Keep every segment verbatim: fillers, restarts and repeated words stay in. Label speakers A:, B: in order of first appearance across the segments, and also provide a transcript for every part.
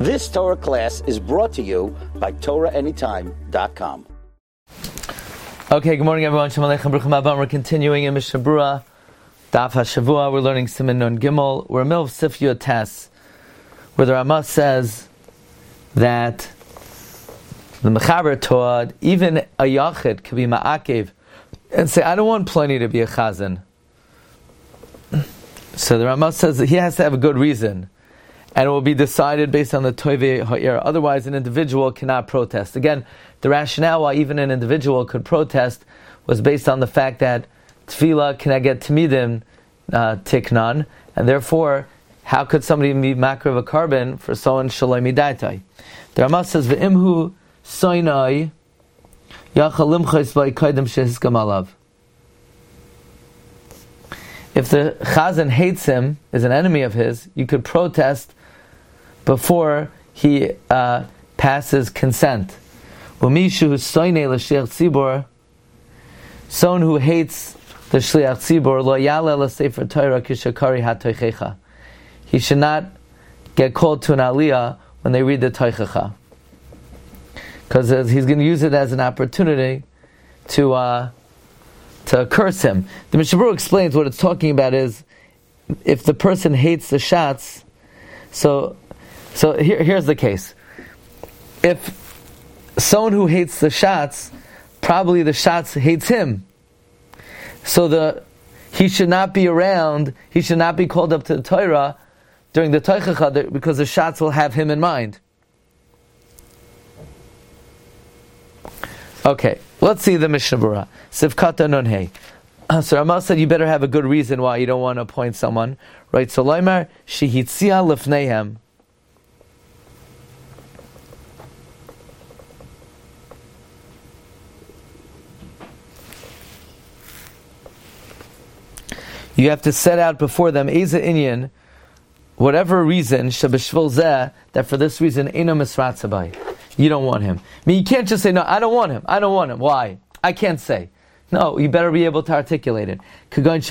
A: This Torah class is brought to you by Torah Anytime dot com.
B: Okay, good morning everyone. Shalom Aleichem, Bruchim Haba. We're continuing in Mishnah Berurah, Daf HaShavua. We're learning Siman Nun Gimel. We're in the middle of Sif Yud Tes, where the Ramah says that the Mechaber taught even a Yachid could be Ma'akev and say, I don't want Pliny to be a Chazan. So the Ramah says that he has to have a good reason, and it will be decided based on the Tovei Ha'ir. Otherwise, an individual cannot protest. Again, the rationale why even an individual could protest was based on the fact that Tefillah cannot get Tamidim uh, Tiknan, and therefore, how could somebody be Makriv a carbon for someone Shalom Midaitai? The Ramah says, V'imhu Soinai Yachal Limchais V'ikaydem Shehiskam Alav. If the Chazan hates him, is an enemy of his, you could protest before he uh, passes consent. Umishu soine l'shliach tzibor, someone who hates the shliach tzibor, lo yale l'sefer Torah kishakari hatoichecha. He should not get called to an aliyah when they read the toichecha, because he's going to use it as an opportunity to uh, to curse him. The Mishnah Berurah explains what it's talking about is if the person hates the shots. So, so here, here's the case. If someone who hates the shots, probably the shots hates him. So the he should not be around. He should not be called up to the Torah during the Toichecha because the shots will have him in mind. Okay, let's see the Mishnah Berurah. Sivkata Nun Hey. So Ramah said you better have a good reason why you don't want to appoint someone. Right, so Loimar Shehitzia Lefneihem. You have to set out before them Eza Inyan, whatever reason, Shabashvil Zeh, that for this reason, Eino Misratzabai. You don't want him. I mean, you can't just say, no, I don't want him. I don't want him. Why? I can't say. No, you better be able to articulate it. You have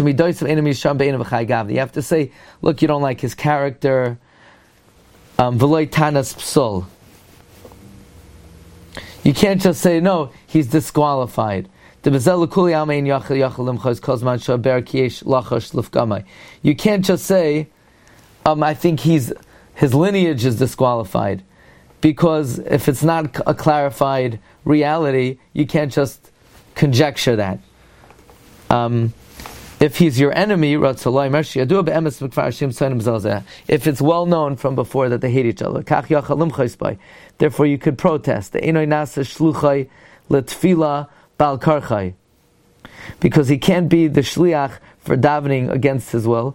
B: to say, look, you don't like his character. Um, you can't just say, no, he's disqualified. You can't just say, um, I think he's his lineage is disqualified. Because if it's not a clarified reality, you can't just conjecture that. Um, if he's your enemy, if it's well known from before that they hate each other, therefore you could protest. Because he can't be the shliach for davening against his will.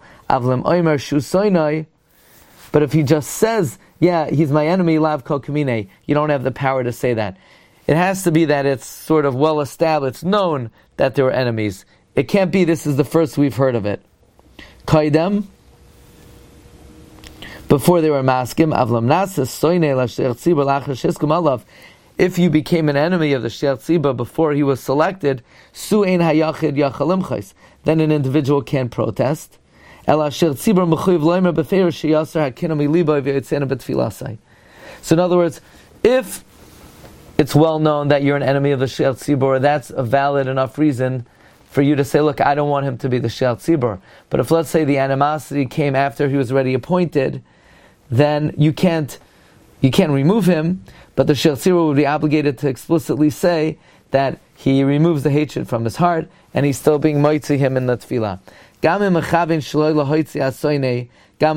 B: But if he just says, yeah, he's my enemy, lav kol kamine, you don't have the power to say that. It has to be that it's sort of well established, known that there are enemies. It can't be this is the first we've heard of it. Kaidem, before they were maskim, avlam nasas soine la shliach tzibur lachar shiskum alav. If you became an enemy of the shliach tzibur before he was selected, su'ein hayachid yachalim chais, then an individual can protest. So in other words, if it's well known that you're an enemy of the Shliach Tzibur, that's a valid enough reason for you to say, look, I don't want him to be the Shliach Tzibur. But if, let's say, the animosity came after he was already appointed, then you can't you can't remove him, but the Shliach Tzibur would be obligated to explicitly say that he removes the hatred from his heart and he's still being moitzi him in the tefillah. If a Shliach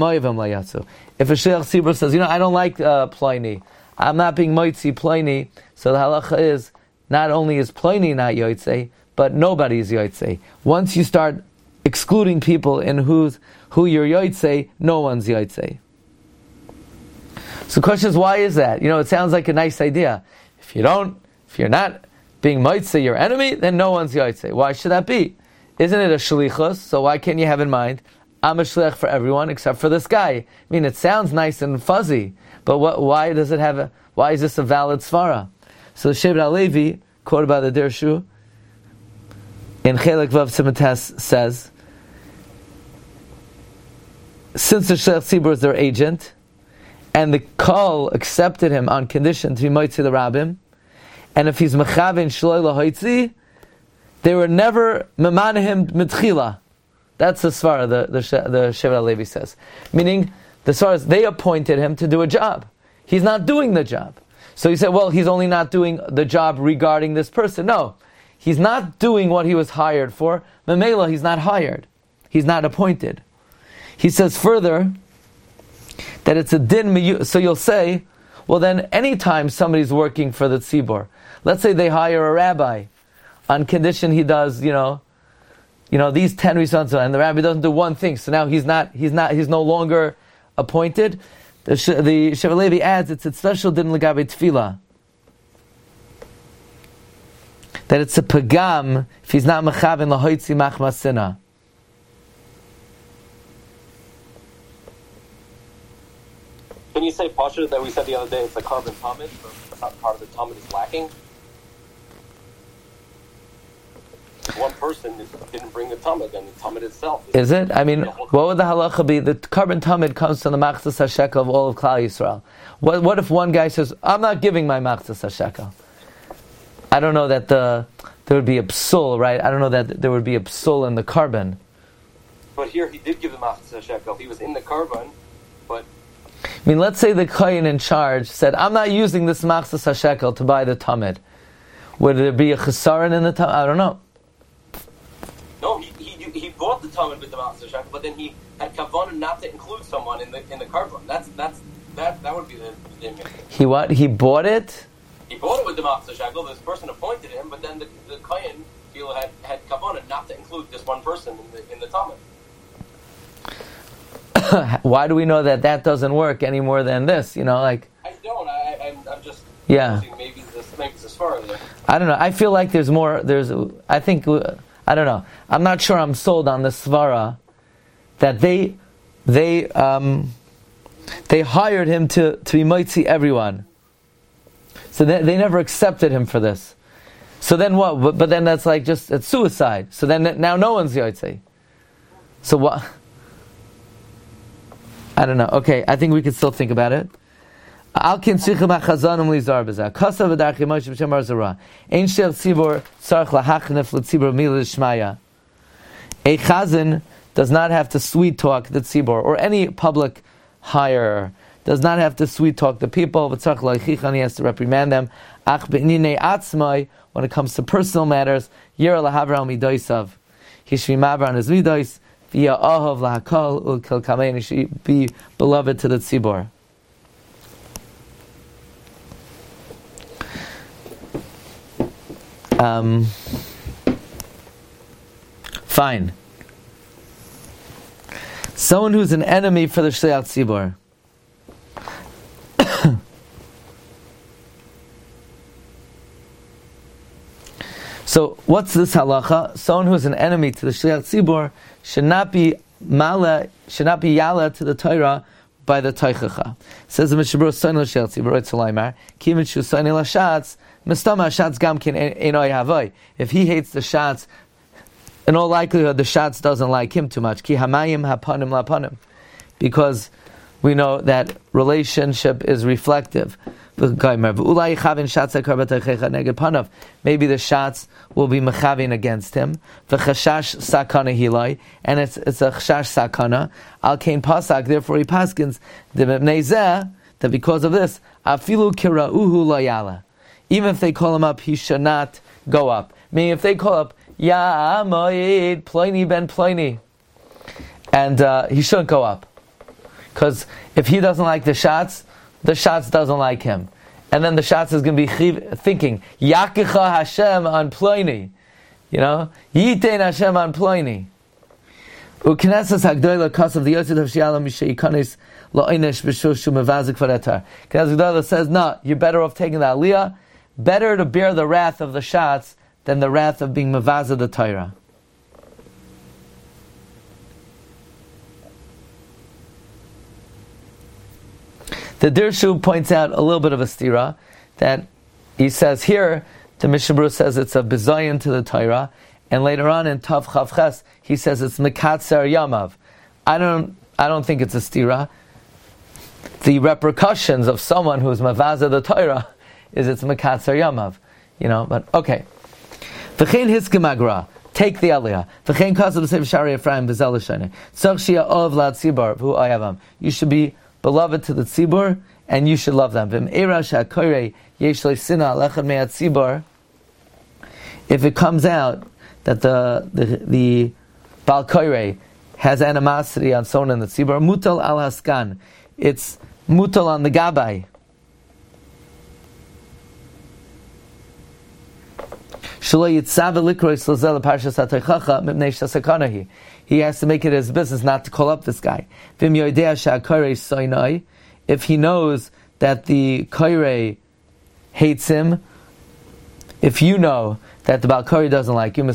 B: Tzibur says, you know, I don't like uh, Pliny, I'm not being moitzi Pliny, so the halacha is, not only is Pliny not yotzei, but nobody is yotzei. Once you start excluding people in who's, who you're yotzei, no one's yotzei. So the question is, why is that? You know, it sounds like a nice idea. If you don't, if you're not being moitzi your enemy, then no one's yotzei. Why should that be? Isn't it a shlichus? So why can't you have in mind, I'm a shliach for everyone except for this guy? I mean, it sounds nice and fuzzy, but what, why does it have a, why is this a valid svara? So Shevet HaLevi, quoted by the Dirshu, in Chelek Vav Simates says, since the Shliach Tzibur is their agent, and the Kol accepted him on condition to be Moitzi the Rabbim, and if he's Mechavin Shloi Lahoitzi, they were never Memanahim Mitchila. That's the Svara, the, the, the Shevet Levi says. Meaning, the Svara is, they appointed him to do a job. He's not doing the job. So he said, well, he's only not doing the job regarding this person. No. He's not doing what he was hired for. Memela, he's not hired. He's not appointed. He says further that it's a din miyu. So you'll say, well then, anytime somebody's working for the tzibor, let's say they hire a rabbi on condition he does, you know, you know these ten risons, and the rabbi doesn't do one thing. So now he's not, he's not, he's no longer appointed. The, the Shevet Levi adds it's a special din l'gabe tefillah, that it's a pagam if he's not mechavin lahoitzi machmasina.
C: Can you say Pasha that we said the other day it's a carbon tamid, but part of the tamid is lacking? One person didn't bring the tamid, and the tamid itself.
B: Is it? I mean, what would the halacha be? The carbon tamid comes from the machzas hashekel of all of Klal Yisrael. What, what if one guy says, I'm not giving my machzas hashekel? I don't know that the there would be a psul, right? I don't know that there would be a psul in the carbon.
C: But here he did give the machzas hashekel. He was in the carbon, but...
B: I mean, let's say the kohen in charge said, I'm not using this machzas hashekel to buy the tamid. Would there be a chesaron in the tamid? I don't know.
C: No, he he he bought the tamid with the machzas hashekel, but then he had kavanah not to include someone in the in the carbon. That's that's that that would be the the
B: He what? He bought it?
C: He bought it with the machzas hashekel. This person appointed him, but then the the kohen feel had had kavanah not to include this one person in the in the tamid.
B: Why do we know that that doesn't work any more than this? You know, like
C: I don't. I I'm, I'm just
B: yeah.
C: Maybe this maybe this far there.
B: I don't know. I feel like there's more. There's. I think. I don't know. I'm not sure I'm sold on the svara that they they um, they hired him to to be moitzi everyone. So they, they never accepted him for this. So then what? But, but then that's like just it's suicide. So then now no one's yotzei. So what? I don't know. Okay, I think we can still think about it. Alkin sichim achazanim lizar b'zah. Kasav v'darchi Moshe b'shem Bar Zerah. Ein shel tzibor tzarich lahachnef l'tzibor milah shmaya. A chazan does not have to sweet talk the tzibor, or any public hire does not have to sweet talk the people. V'tzarich la'chichan, he has to reprimand them. Ach b'inyanei atzmai, when it comes to personal matters, yira lahavra midoisav. He should be maver on his midois. Via ahov lahakol ulkil kamein, he should be beloved to the tzibor. Um, fine. Someone who's an enemy for the Shliach Tzibor. So, what's this halacha? Someone who's an enemy to the Shliach Tzibor should not be mala, should not be yala to the Torah by the Teichacha. Says the Mishabur Soin L'Shliach Tzibor Tzalaymar Kivin Shu Soin L'Shatz Mistama Shatz Gamkin Enoi Havoi. If he hates the Shatz, in all likelihood the Shatz doesn't like him too much. Ki Hamayim Hapanim Lapanim, because we know that relationship is reflective. Maybe the shots will be mechavin against him. V'chashash sakana hilai, and it's it's a chashash sakana. Al kain pasak. Therefore, he paskins the mebnei that because of this, afilu kirauhu layala. Even if they call him up, he should not go up. Meaning, if they call up Ya Moed Pliny ben Pliny, and uh, he shouldn't go up, because if he doesn't like the shots, the shots doesn't like him. And then the shots is going to be thinking, Yakicha Hashem on Pliny. You know? Yitein Hashem on Pliny. Uknesses Hagdoila Kasav the Yosef of Shiala Mishay Ikanis La'inish B'shushu Mevazik Varetar. Knesses Hagdoila says, no, you're better off taking the Aliyah. Better to bear the wrath of the shots than the wrath of being Mevaza the Torah. The Dirshu points out a little bit of a stira, that he says here, the Mishabru says it's a bizayin to the Torah, and later on in Tav Chav Ches, he says it's Mekatzer Yamav. I don't, I don't think it's a stira. the repercussions of someone who's mavaza the Torah is it's mekatzer yamav, you know. But okay, v'chein hiskemagra. Take the aliyah. V'chein kasav b'sev shari Ephraim b'zel l'shane. Tzach shia ov lad tzibor v'hu ayavam. You should be beloved to the tzibor, and you should love them. V'me'era she'akoyrei yesh le'sina lechad me'at tzibor. If it comes out that the the, the Baal Koyrei has animosity on someone in the tzibor, mutal al haskan. It's mutal on the gabai. He has to make it his business not to call up this guy. If he knows that the Koyrei hates him, if you know that the Baal Koyrei doesn't like you,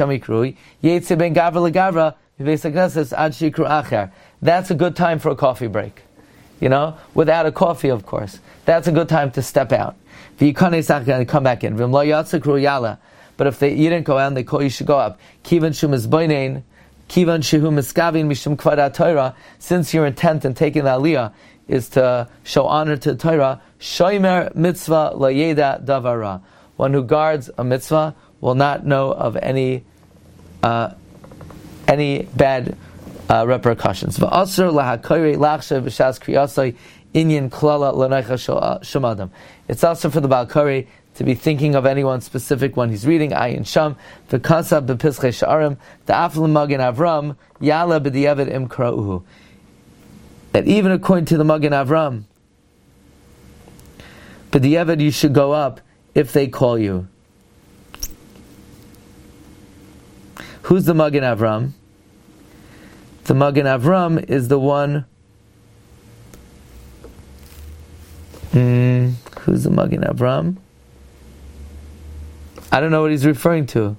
B: that's a good time for a coffee break. You know, without a coffee, of course. That's a good time to step out. And come back in. But if they, you didn't go out and they call, you should go up. Kivan shum is boinain, kivan shehu miskavin mishum kvada Torah. Since your intent in taking the aliyah is to show honor to the Torah, shomer mitzvah layeda davara. One who guards a mitzvah will not know of any uh, any bad uh, repercussions. V'asr lahakoyrei lachshav b'shas kriyasai inyan klala l'neicha shomadam. It's also for the Baal Koyrei to be thinking of anyone specific when he's reading Ayin Sham, the Kasab b'Pischei Sha'arim, the Aflim Magen Avram, Yala b'Diavad im Kra'uhu. That even according to the Magen Avram, b'Diavad you should go up if they call you. Who's the Magen Avram? The Magen Avram is the one. Mm, who's the Magen Avram? I don't know what he's referring to.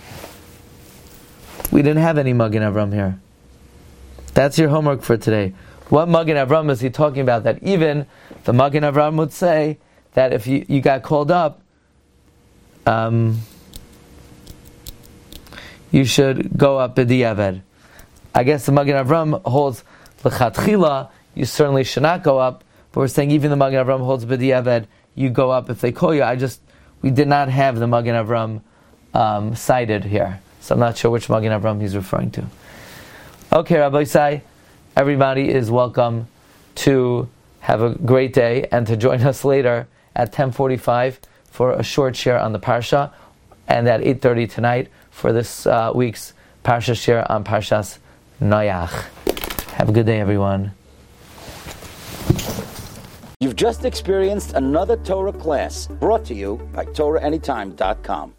B: We didn't have any Magen Avram here. That's your homework for today. What Magen Avram is he talking about? That even the Magen Avram would say that if you, you got called up, um, you should go up b'diavad. I guess the Magen Avram holds l'chatchila, you certainly should not go up, but we're saying even the Magen Avram holds b'diavad, you go up if they call you. I just We did not have the Magen Avram um, cited here, so I'm not sure which Magen Avram he's referring to. Okay, Rabbi Isai, everybody is welcome to have a great day and to join us later at ten forty-five for a short share on the Parsha, and at eight thirty tonight for this uh, week's Parsha share on Parshas Noach. Have a good day, everyone.
A: You've just experienced another Torah class brought to you by Torah Anytime dot com.